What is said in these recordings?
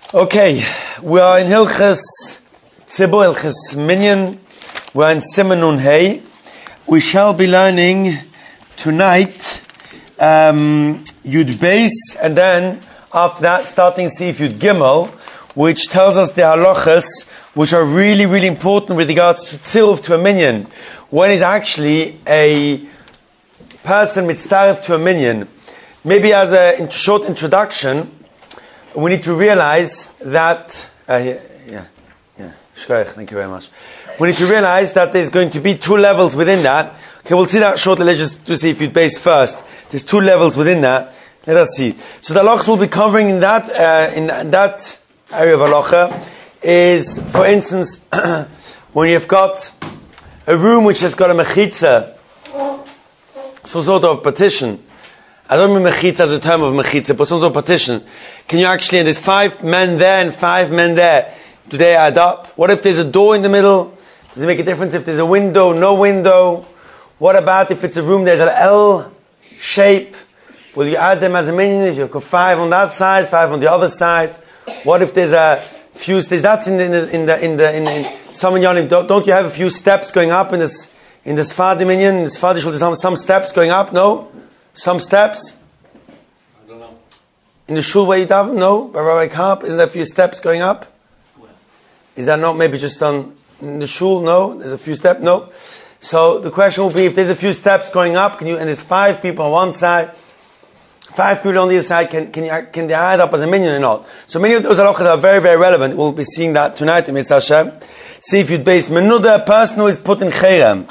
Okay, we are in Hilchas Tzibur, Hilchas Minyan. We are in Siman Nun Hey. We shall be learning tonight Yud Beis, and then after that starting Sif Yud Gimel, which tells us the halachas which are really, really important with regards to tziluf to a minyan. When is actually a person mitzaref to a minyan? Maybe as a short introduction, we need to realize that, thank you very much. We need to realize that there's going to be two levels within that. Okay, we'll see that shortly. Let's just to see if you'd base first. There's two levels within that. Let us see. So the halachas we'll be covering in that area of halacha is, for instance, when you've got a room which has got a mechitza, some sort of partition. I don't mean mechitza as a term of mechitza, but some sort of partition. Can you actually, and there's 5 men there and 5 men there, do they add up? What if there's a door in the middle? Does it make a difference if there's a window, no window? What about if it's a room, there's an L shape? Will you add them as a minyan? If you've got 5 on that side, 5 on the other side? What if there's a few steps? That's in some minyanim. Don't you have a few steps going up in this Sfardi minyan? In the Sfardi shul, there's some steps going up? No? Some steps? I don't know. In the shul where you daven? No? By Rabbi Karp, isn't there a few steps going up? Where? Is that not maybe just in the shul? No? There's a few steps? No? So the question will be, if there's a few steps going up, and there's 5 people on one side, 5 people on the other side, can they add up as a minyan or not? So many of those halachas are very, very relevant. We'll be seeing that tonight in Mitzvah Hashem. See if you'd base menuda, a person who is put in cherem.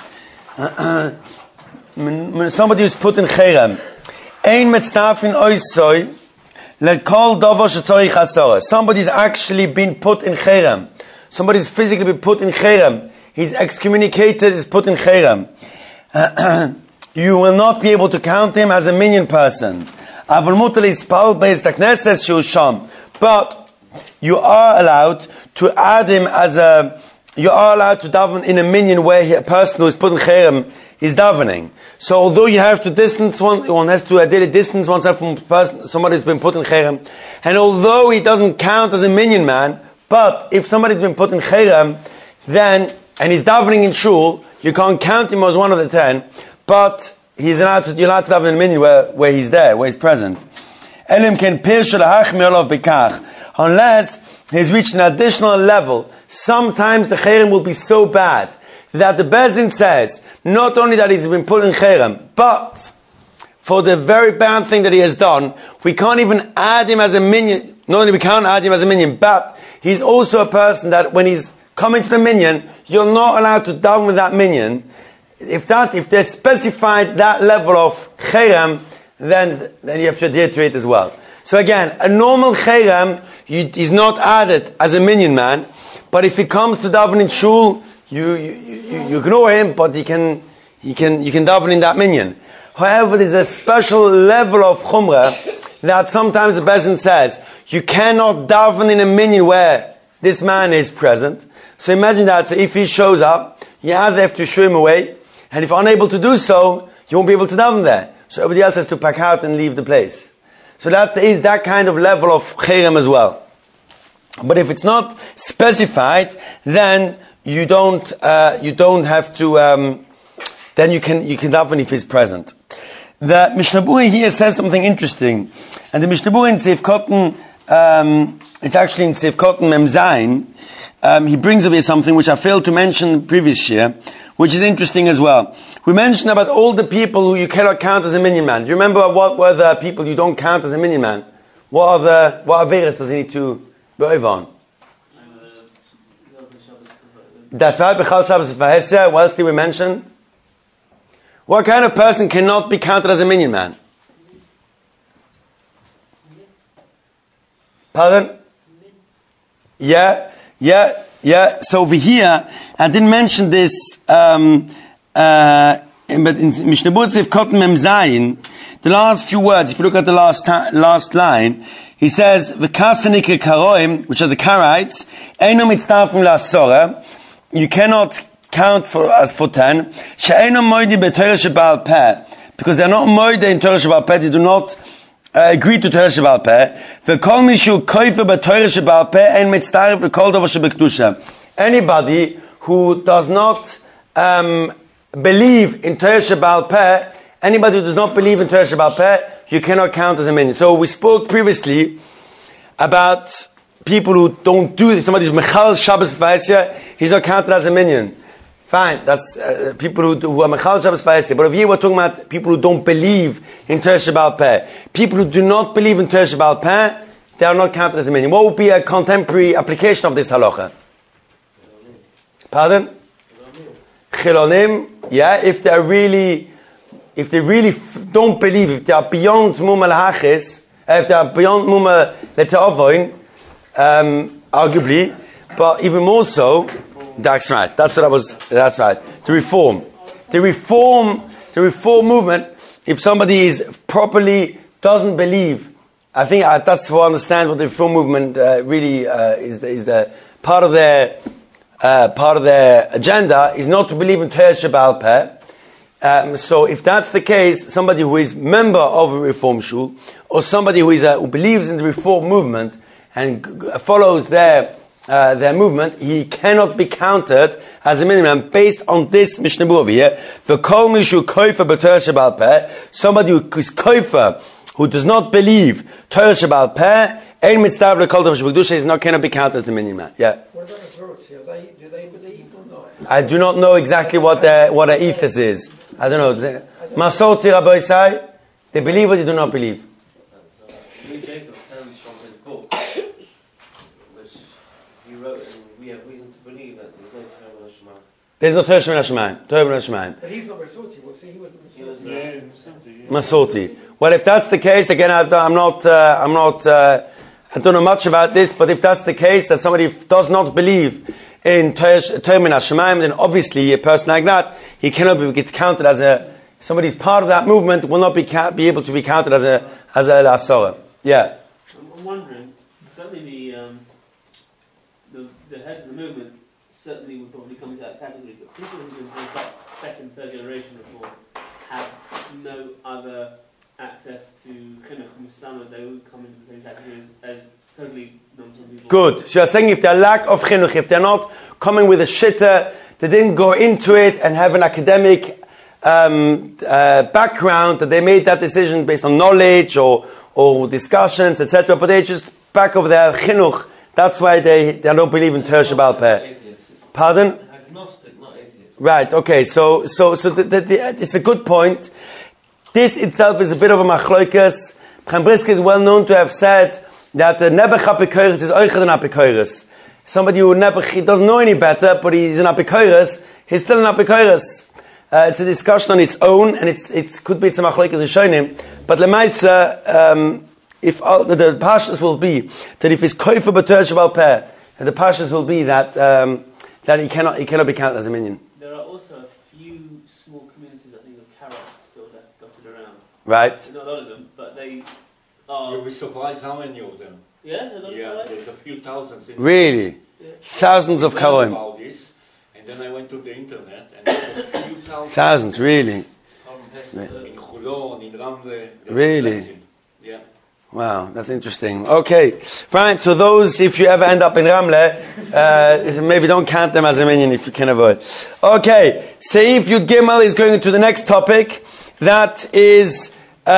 Somebody who's put in cherem. Ein mitztafin oisoi lekol dovo shetzorich hasora. Somebody's actually been put in cherem. Somebody's physically been put in cherem. He's excommunicated, is put in cherem. You will not be able to count him as a minyan person. But you are allowed to add him you are allowed to daven in a minyan where a person who is put in cherem is davening. So although you have to distance one has to ideally distance oneself from somebody who's been put in cherem, and although he doesn't count as a minyan man, but if somebody's been put in cherem, then, and he's davening in shul, you can't count him as one of the 10, but you're allowed to daven in a minyan where he's there, where he's present. Unless he's reached an additional level. Sometimes the cherem will be so bad that the Beis Din says, not only that he's been put in cherem, but for the very bad thing that he has done, we can't even add him as a minyan. Not only we can't add him as a minyan, but he's also a person that when he's coming to the minyan, you're not allowed to daven with that minyan. If they specified that level of cherem, then you have to adhere to it as well. So again, a normal cherem is not added as a minyan man, but if he comes to daven in shul, you ignore him, but you can daven in that minyan. However, there's a special level of chumrah that sometimes the Beis Din says you cannot daven in a minyan where this man is present. So imagine that. So if he shows up, you either have to shoo him away, and if unable to do so, you won't be able to daven there. So everybody else has to pack out and leave the place. So that is that kind of level of cherem as well. But if it's not specified, then you don't have to. Then you can daven if he's present. The Mishnah Berurah here says something interesting, and the Mishnah Berurah in Seif Kotten, it's actually in Seif Kotten Mem Zayin. He brings up here something which I failed to mention previous year, which is interesting as well. We mentioned about all the people who you cannot count as a minyan man. Do you remember what were the people you don't count as a minyan man? What averes does he need to be over on? That's right, Bechal Shabbos V'Hesya. What else did we mention? What kind of person cannot be counted as a minyan man? Pardon? Yeah. So over here, I didn't mention this, but in Mishnah Berurah Seif Kotten Mem Zayin, the last few words, if you look at the last line, he says, V'kasanik karoim, which are the Karaites, Eino mitztafim la'asora, you cannot count as for 10, She'eino moidi b'Torah she'ba'al peh, because they're not moide in Torah she'ba'al peh, they do not agree to Torah Sheba'al Peh. V'kol mishu koifer b'Torah Sheba'al Peh en mitztaref v'kol davar shebekdusha. Anybody who does not believe in Torah Sheba'al Peh, anybody who does not believe in Torah Sheba'al Peh, you cannot count as a minion. So we spoke previously about people who don't do this. Somebody who's Mechal Shabbos V'Aisya, he's not counted as a minion. Fine, that's people who are Mechal Shabbos V'Aisya. But if here we're talking about people who don't believe in Torah Sheba'al Peh. People who do not believe in Torah Sheba'al Peh, they are not counted as a minion. What would be a contemporary application of this halacha? Pardon? Chilonim, yeah, if they really don't believe, if they are beyond Muma L'Hachis, if they are beyond Muma L'Te'avoin, arguably, but even more so, that's right. That's right. The reform movement, if somebody is properly doesn't believe, I think that's what I understand what the reform movement really is the part of their agenda is not to believe in Torah Sheba'al Peh. So if that's the case, somebody who is member of a reform shul, or somebody who believes in the reform movement and follows their movement, he cannot be counted as a minimum based on this Mishnah over here. The kol mishu koifer b'Torah Sheba'al Peh, somebody who is koifer, who does not believe Torah Sheba'al Peh, ein mitzvah l'kol davar shebekdusha, is not cannot be counted as the minimum. Yeah. What about authority? Do they believe or not? I do not know exactly what their ethos is. I don't know. Masorti Rabbi Isai, they believe or they do not believe. Louis Jacob stands from his book, which he wrote, and we have reason to believe that there's no Torah Shema. Torah Shemaim. But he's not Masorti. Well, see, he was Masorti. Masorti. Well, if that's the case, again, I don't know much about this, but if that's the case, that somebody does not believe in Torah Shemaim, then obviously a person like that, he cannot get counted as somebody's part of that movement will not be able to be counted as a Asora. Yeah. I'm wondering, certainly the heads of the movement certainly would probably come into that category, but people who've been brought up second, third generation before have no other access to Chinuch Mustama, they would come into the same category as totally non-Torah people. Good. So you're saying if they lack of Chinuch, if they're not coming with a shitta, they didn't go into it and have an academic background, that they made that decision based on knowledge or discussions, etc. But they just back of their chinuch. That's why they don't believe in Torah Sheba'al Peh. Pardon? Agnostic, not atheist. Right. Okay. So it's a good point. This itself is a bit of a machloikas. Chaim Brisker is well known to have said that the Nebuch HaPikoros is oicher than HaPikoros. Somebody who he doesn't know any better, but he's an Apikoros, he's still an Apikoros. It's a discussion on its own, and it could be it's a machlokes rishonim. But lemaisa, if the pashas will be that if it's koifer b'Torah Sheba'al Peh, the pashas will be that he cannot be counted as a minion. There are also a few small communities, I think, of carrots still dotted around. Right. Not a lot of them, but they are. You'll be surprised how many of them. Yeah, There's a few thousands. Really? Yeah. Thousands of karoim. About this, and then I went to the internet, and there's a few thousands. Thousands, really? In Chulon, in Ramle. Really? Yeah. Wow, that's interesting. Okay, fine. So those, if you ever end up in Ramle, maybe don't count them as a minion if you can avoid. Okay, Seif Yud Gimel is going into the next topic. That is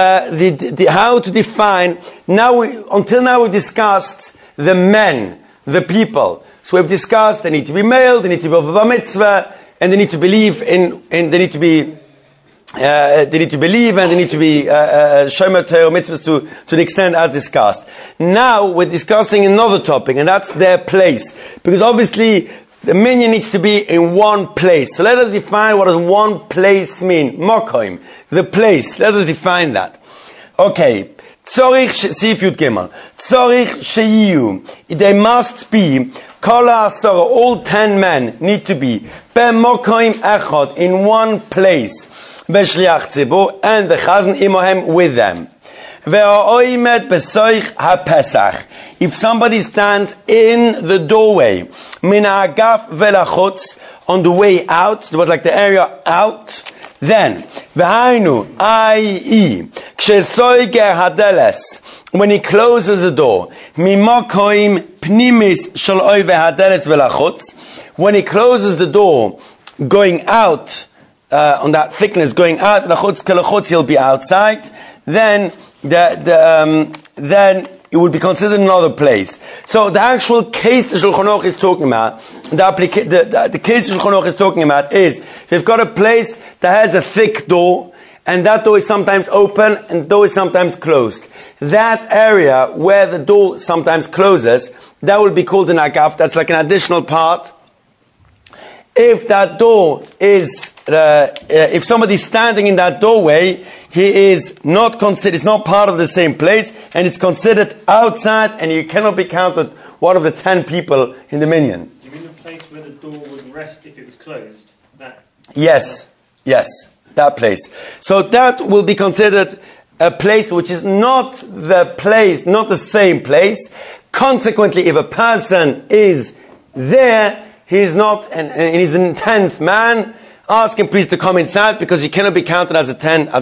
the how to define. Until now we've discussed the men, the people. So we've discussed they need to be male, they need to be of a bar mitzvah, and they need to believe in they need to be. They need to believe and they need to be shomer Torah mitzvahs to the extent as discussed. Now we're discussing another topic, and that's their place, because obviously the minyan needs to be in one place. So let us define what does one place mean. Mokoim, the place. Let us define that. Okay. Tzorich Seif Yud Gimel. Tzorich sheyiyu. They must be. Kol ha'asara, all 10 men need to be bemokoim echad, in one place. B'shliach tzibur, and the chazan imohem with them. Ve'oimed b'soich ha'pesach. If somebody stands in the doorway, min ha'agaf ve'lachutz, on the way out, it was like the area out, Then, v'hainu, i.e., kshesoiger hadeles, when he closes the door, mimokoim pnimis shel oive hadeles velachutz, when he closes the door, going out, on that thickness, going out, lachutz, he'll be outside, then then it would be considered another place. So the actual case the Shulchan Aruch is talking about, the case the Shulchan Aruch is talking about is, we've got a place that has a thick door, and that door is sometimes open, and the door is sometimes closed. That area where the door sometimes closes, that will be called an agaf, that's like an additional part. If that door is, if somebody's standing in that doorway, he is not considered, it's not part of the same place, and it's considered outside, and you cannot be counted one of the 10 people in the minyan. Do you mean the place where the door would rest if it was closed? That? Yes, that place. So that will be considered a place which is not the place, not the same place. Consequently, if a person is there, he is not, and he's a 10th man, ask him please to come inside, because he cannot be counted as a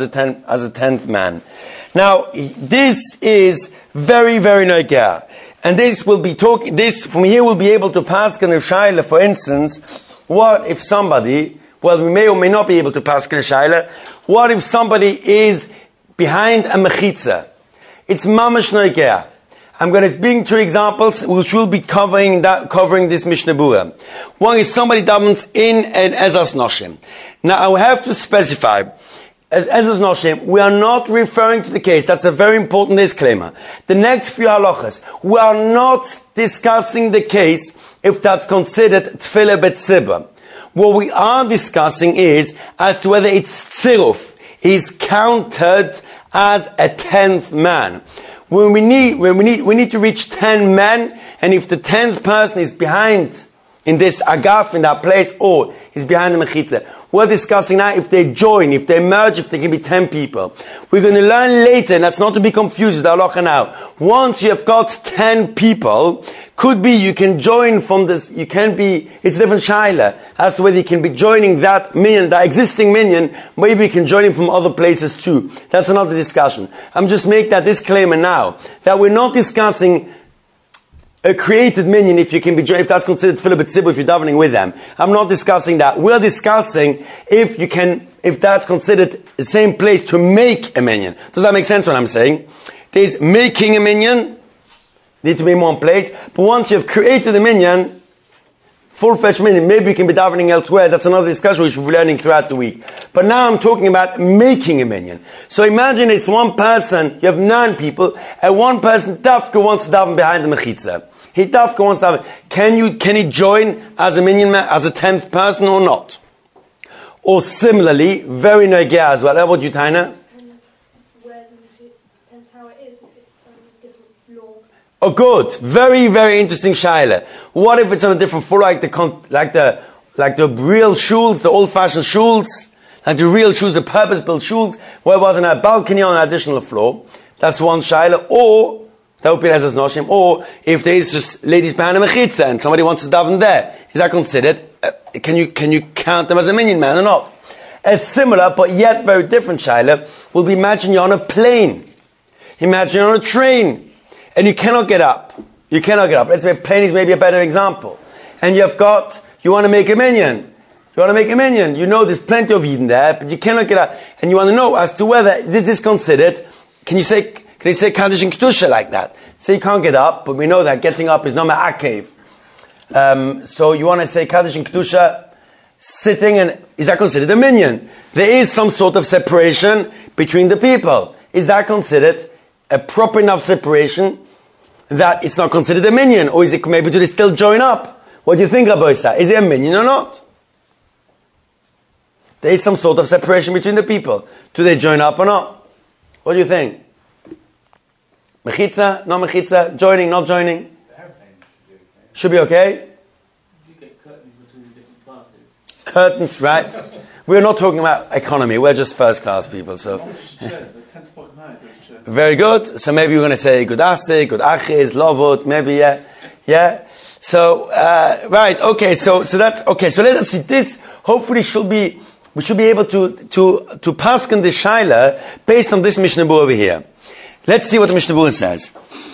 10th man. Now, this is very, very nogea. And this will be talking, this from here we'll be able to pass in a shaila, for instance, what if somebody, well, we may or may not be able to pass in a shaila, what if somebody is behind a mechitza? It's mamash nogea. I'm going to bring 2 examples which will be covering this Mishnah Berurah. One is somebody davens in an Ezras Noshim. Now I will have to specify, as Ezras Noshim, we are not referring to the case. That's a very important disclaimer. The next few halachas, we are not discussing the case if that's considered Tefillah B'tzibah. What we are discussing is as to whether it's tziruf, is counted as a 10th man. When we need to reach 10 men, and if the 10th person is behind in this agaf, in that place, or is behind the mechitza, we're discussing now if they join, if they merge, if they can be 10 people. We're going to learn later, and that's not to be confused with the halacha now. Once you have got 10 people, could be you can join from this, you can be, it's a different shaila, as to whether you can be joining that minyan, that existing minyan, maybe you can join him from other places too. That's another discussion. I'm just making that disclaimer now, that we're not discussing a created minyan if you can be joined, if that's considered tefillah b'tzibur, if you're davening with them. I'm not discussing that. We're discussing if that's considered the same place to make a minyan. Does that make sense what I'm saying? There's making a minyan, need to be in one place, but once you've created a minyan, full-fledged minyan, maybe you can be davening elsewhere. That's another discussion which we'll be learning throughout the week. But now I'm talking about making a minyan. So imagine it's one person, you have 9 people, and one person, Dafka, wants to daven behind the mechitza. He Dafka wants to daven. Can he join as a minyan man, as a 10th person or not? Or similarly, very nogea as well. What do you, Taina? Oh, good. Very, very interesting shaila. What if it's on a different floor, like the real shuls, the old-fashioned shuls, like the real shuls, the purpose-built shuls, where it was on a balcony on an additional floor? That's one shaila. Or that would be as noshim. Or if there is just ladies behind a mechitza and somebody wants to daven there, is that considered? Can you count them as a minyan man or not? A similar but yet very different shaila will be: imagine you're on a plane, imagine you're on a train. And you cannot get up. Let's say plane is maybe a better example. And you want to make a minyan. You know there's plenty of Eden there, but you cannot get up. And you want to know as to whether this is considered, can you say Kaddish and Kedusha like that? So you can't get up, but we know that getting up is not ma'akev. So you want to say Kaddish and Kedusha sitting, and is that considered a minyan? There is some sort of separation between the people. Is that considered a proper enough separation that it's not considered a minyan? Or is it maybe do they still join up? What do you think, Rabbi Isa? Is it a minyan or not? There is some sort of separation between the people. Do they join up or not? What do you think? Mechitza, no mechitza, joining, not joining? Should be okay. You get curtains between the different classes. Curtains, right? We're not talking about economy. We're just first class people, so. Very good. So maybe you're going to say good asik, good achiz, lovut, maybe, yeah. So, right, okay, so that's, okay, so let us see. This hopefully should be we should be able to paskin the shaila based on this Mishnah Berurah over here. Let's see what the Mishnah Berurah says.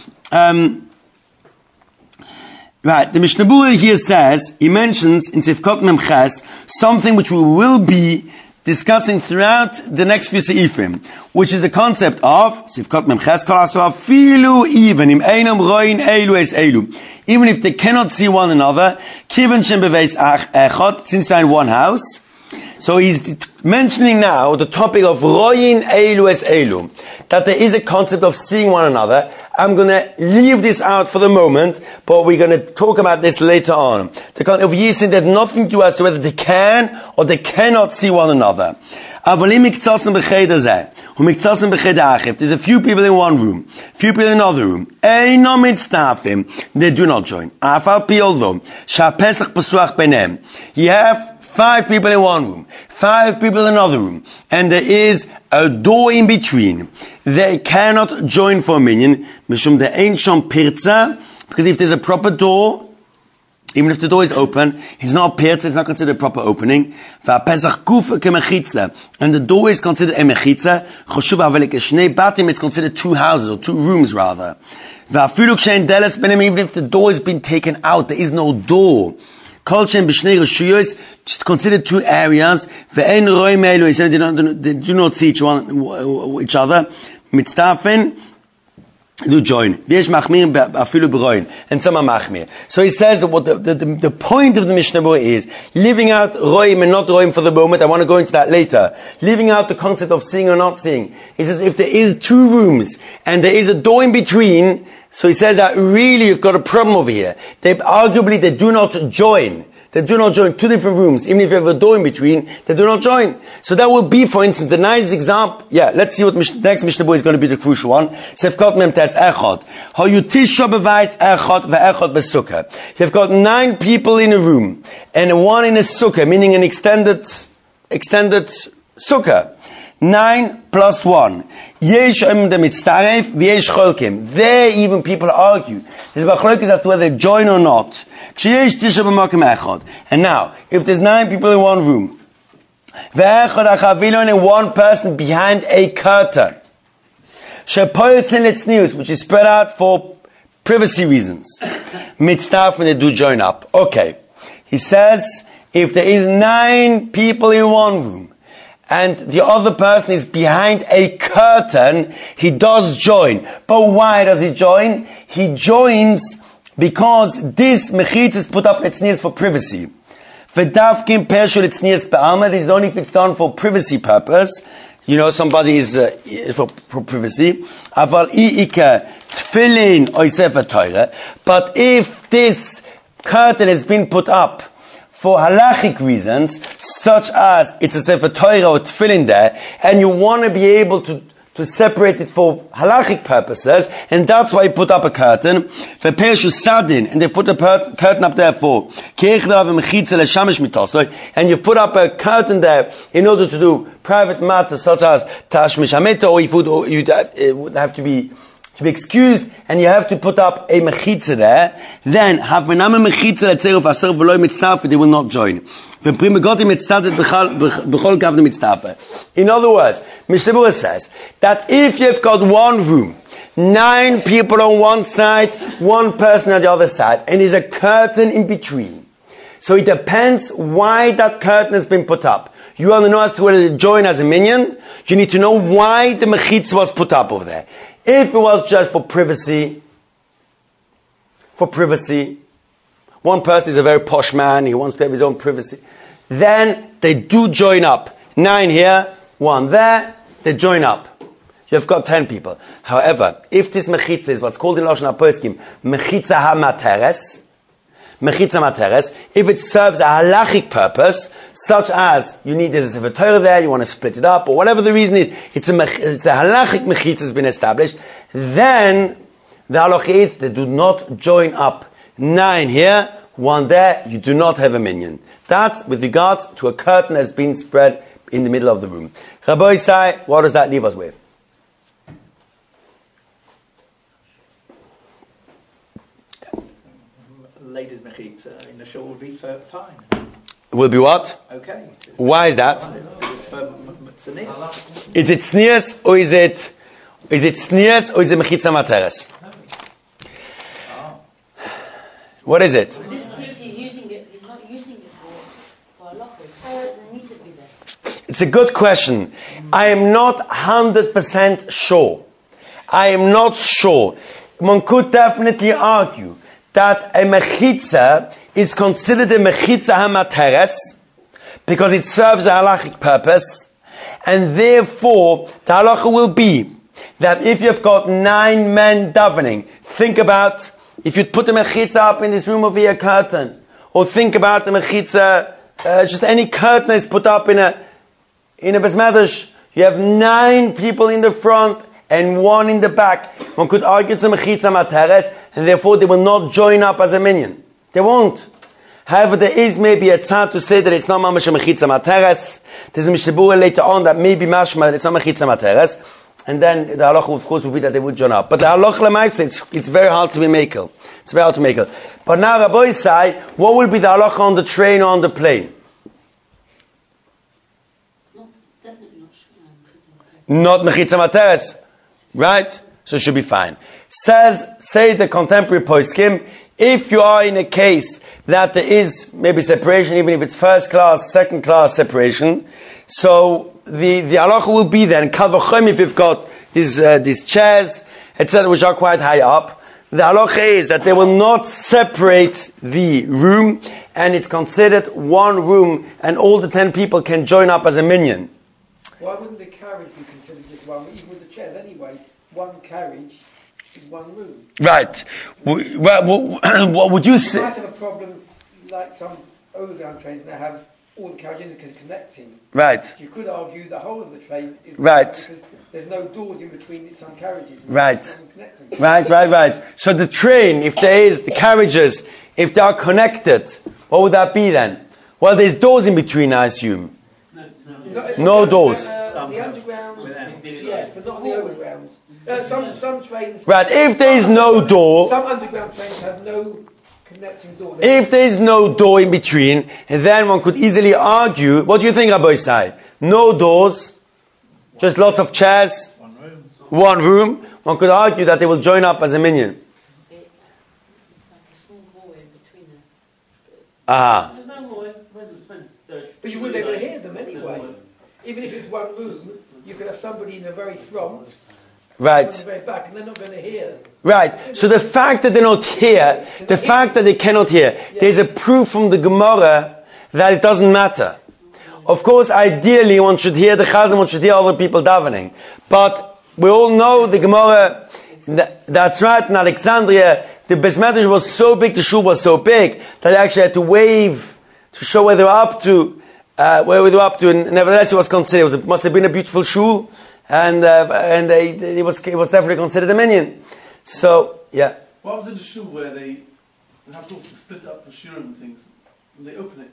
Right, the Mishnah Berurah here says, he mentions in Sifkot Memches something which we will be discussing throughout the next few seifim, which is the concept of Sifkot Memches Kol Asur Afilu even im einam roin elu es elu, even if they cannot see one another, Kiven Shem Beveis Echot, since they're in one house. So he's mentioning now the topic of roin elu es elu, that there is a concept of seeing one another. I'm going to leave this out for the moment, but we're going to talk about this later on. The concept of Yisin had nothing to do as to whether they can or they cannot see one another. There's a few people in one room, few people in another room. They do not join. You have 5 people in one room, 5 people in another room, and there is a door in between. They cannot join for a minyan, because if there's a proper door, even if the door is open, it's not a pirza, it's not considered a proper opening. And the door is considered a mechitza. It's considered 2 houses, or 2 rooms rather. Even if the door has been taken out, there is no door. It's considered 2 areas. They do not see each other. Mitztafen, do join. And some are machmir. So he says that what the point of the Mishnah Berurah is leaving out roim and not roim for the moment. I want to go into that later. Leaving out the concept of seeing or not seeing. He says if there is 2 rooms and there is a door in between, so he says that really you've got a problem over here. They do not join. They do not join 2 different rooms. Even if you have a door in between, they do not join. So that would be, for instance, a nice example. Yeah, let's see what the next Mishnah Berurah is going to be the crucial one. Sefkot Memtes Echad. Hayutisha beweis Echad ve'echad besukkah. You've got 9 people in a room, and 1 in a sukkah, meaning an extended sukkah. 9 plus 1. Yesh the mitzaref, v'yesh cholkim. There even people argue. There's machlokes as to whether they join or not. And now, if there's 9 people in one room, and 1 person behind a curtain, which is spread out for privacy reasons, mitzaref, when they do join up. Okay. He says, if there is 9 people in one room, and the other person is behind a curtain, he does join. But why does he join? He joins because this mechitza is put up letznius for privacy. V'davkim pershul letznius be'alma. This is only if it's done for privacy purpose. You know, somebody is for privacy. Aval i'ika tefillin or sefer Torah. But if this curtain has been put up for halachic reasons, such as it's a sefer Torah or tefillin there, and you want to be able to separate it for halachic purposes, and that's why you put up a curtain. And they put a curtain up there for and you put up a curtain there in order to do private matters such as tashmish hameta, or you would have to be excused, and you have to put up a mechitza there. Then they will not join. In other words, Mishnah Berurah says that if you've got one room, 9 people on one side, 1 person on the other side, and there's a curtain in between. So it depends why that curtain has been put up. You want to know as to whether to join as a minyan, you need to know why the mechitza was put up over there. If it was just for privacy, 1 person is a very posh man, he wants to have his own privacy, then they do join up. 9 here, 1 there, they join up. You've got 10 people. However, if this mechitza is what's called in Lashon HaPoskim, mechitza hamateres, if it serves a halachic purpose, such as there's a sefer Torah there, you want to split it up, or whatever the reason is, it's a halachic mechitza has been established, then the halacha is they do not join up. 9 here, 1 there, you do not have a minyan. That's with regards to a curtain that has been spread in the middle of the room. Rabbi Isai, what does that leave us with? Ladies' mechitza in the shul would be fine. will be what? Okay. Why is that? Tznius. Is it tznius or is it tznius or is it mechitza materes? What is it? In this case, he's not using it for halacha. It needs to be there. It's a good question. I am not 100% sure. I am not sure. One could definitely argue that a mechitza is considered a mechitza hamateres because it serves a halachic purpose, and therefore the halacha will be that if you've got 9 men davening, think about if you'd put the mechitza up in this room over here, curtain, or think about the mechitza, just any curtain is put up in a Beis Medrash. You have 9 people in the front and 1 in the back. One could argue it's a mechitza materes, and therefore they will not join up as a minyan. They won't. However, there is maybe a tzad to say that it's not mamash a mechitza materes. There's a mishabura later on that maybe mashma that it's not mechitza materes. And then the halacha, of course, would be that they would join up. But the halacha lemaisa, it's very hard to be makel. It's very hard to make it. But now Rabbi say, what will be the halacha on the train or on the plane? It's definitely not Mechitza materes. Right? So it should be fine. Say the contemporary poskim, if you are in a case that there is maybe separation, even if it's first class, second class separation, so the halacha will be then, kal v'chomer if you've got these chairs, etc., which are quite high up, the halacha is that they will not separate the room, and it's considered one room, and all the 10 people can join up as a minyan. Why wouldn't the carriage be considered just one, even with the chairs anyway? One carriage is one room. Right. What would you say? You might have a problem like some overground trains that have all the carriages connecting. Right. You could argue the whole of the train is right. Because there's no doors in between some carriages. Right. Right. So the train, if there is, the carriages, if they are connected, what would that be then? Well, there's doors in between, I assume. No doors. The underground, yes, but not the overground. Some trains... Right, if there is no door... Some underground trains have no connecting door. If there is no door in between, then one could easily argue... What do you think, Rabbi Isai? No doors, just lots of chairs, one room. One could argue that they will join up as a minyan. It's like a small hallway in between them. Ah. But you wouldn't be able to hear them anyway. Even if it's one room, you could have somebody in the very front, right, in the very back, and they're not going to hear. Right. So the fact that they're not here, the fact that they cannot hear, there's a proof from the Gemara that it doesn't matter. Of course, ideally, one should hear the Chazan, one should hear other people davening. But we all know the Gemara, that's right, in Alexandria, the Beis Medrash was so big, the shul was so big, that they actually had to wave to show where they were up to. And nevertheless it was considered, it must have been a beautiful shul, and it was definitely considered a minyan. So, yeah. What was in the shul where they have to split up the shiur and things, and they open it?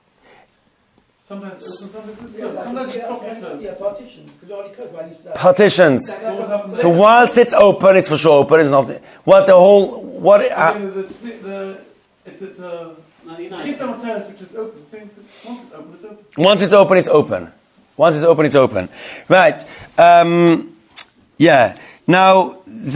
Sometimes it's open, sometimes it's closed. Yeah, partitions. Partitions. So whilst it's open, it's for sure open, it's not, Mechitza materes, which is open. Once it's open, it's open. Once it's open, it's open. Right. Yeah. Now,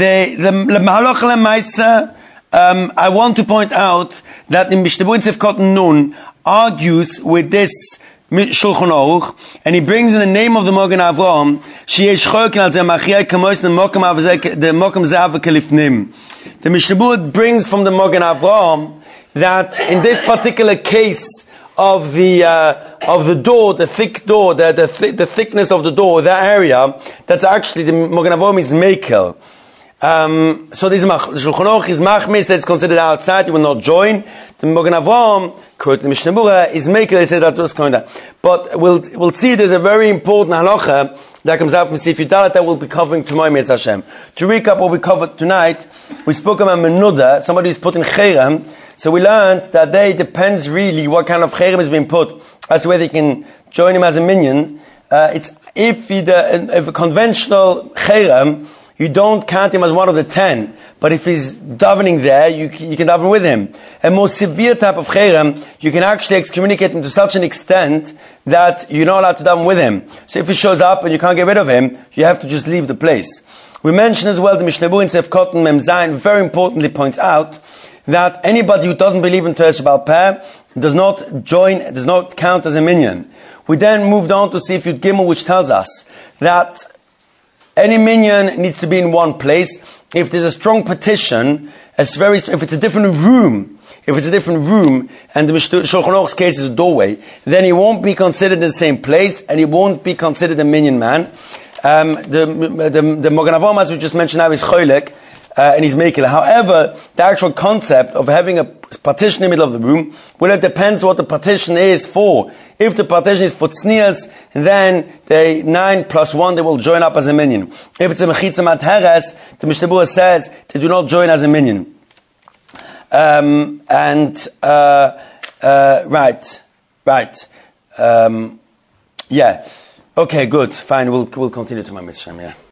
I want to point out that in Mishnah Sefkot Nun argues with this Shulchan Aruch, and he brings in the name of the Mogen Avraham, Sheyesh Chokin al Zeh Machiyah Kamois the Mokem Zahav Kelifnim. The Mishnah brings from the Mogen Avraham that in this particular case of the door, the thick door, the thickness of the door, that area, that's actually the Mogen Avraham is Mekel. So this Shulchan Aruch is Machmis, it's considered outside, you will not join. The Mogen Avraham, quote the Mishnah Berurah, is Mekel, they say that was going down. But we'll see there's a very important halacha that comes out from Sifri Dalet that we'll be covering tomorrow, Mitzvah Hashem. To recap what we covered tonight, we spoke about Menuda, somebody who's put in Cherem. So we learned that there it depends really what kind of cherem has been put as to whether you can join him as a minyan. It's if a conventional cherem, you don't count him as one of the 10. But if he's davening there, you can daven with him. A more severe type of cherem, you can actually excommunicate him to such an extent that you're not allowed to daven with him. So if he shows up and you can't get rid of him, you have to just leave the place. We mentioned as well the Mishnah Berurah in Sef Kotten Mem Zayin very importantly points out that anybody who doesn't believe in Torah Sheba'al Peh does not count as a minyan. We then moved on to see Yud Gimel, which tells us that any minyan needs to be in one place. If there's a strong petition, if it's a different room, and the Shulchan Aruch's case is a doorway, then he won't be considered in the same place, and he won't be considered a minyan man. The Mogan Avraham, as we just mentioned now, is choilek, and he's making it. However, the actual concept of having a partition in the middle of the room, well, it depends what the partition is for. If the partition is for tznias, then the 9 plus 1, they will join up as a minyan. If it's a mechitza mat heres, the Mishnah Berurah says they do not join as a minyan. Right. Yeah. Okay, good. Fine. We'll continue to my Mitzvah. Yeah.